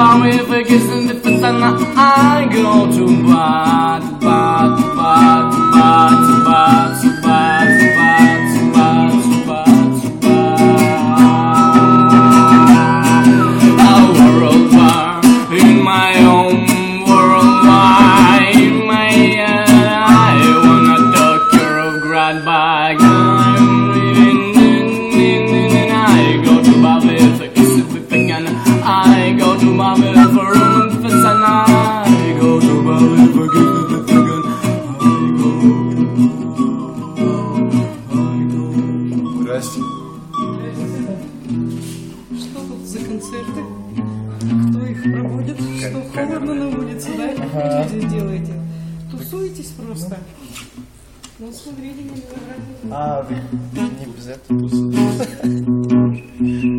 bar with a kiss and if it's an I go to bar, bar, bar, bar, bar, bar, bar, bar, bar, bar. A world bar in my own worldwide. My I wanna talk your of grad bag. I'm reading and I go to bar with a kiss and if it's an I go to bar with a room for sun. I go to bar with a kiss and if it's an Здрасте. Что тут за концерты? Кто их проводит? Что, холодно на улице, да? Что вы здесь делаете? Тусуетесь просто? Ну, смотрите, не виноградники. А, вы не без этого тусуетесь.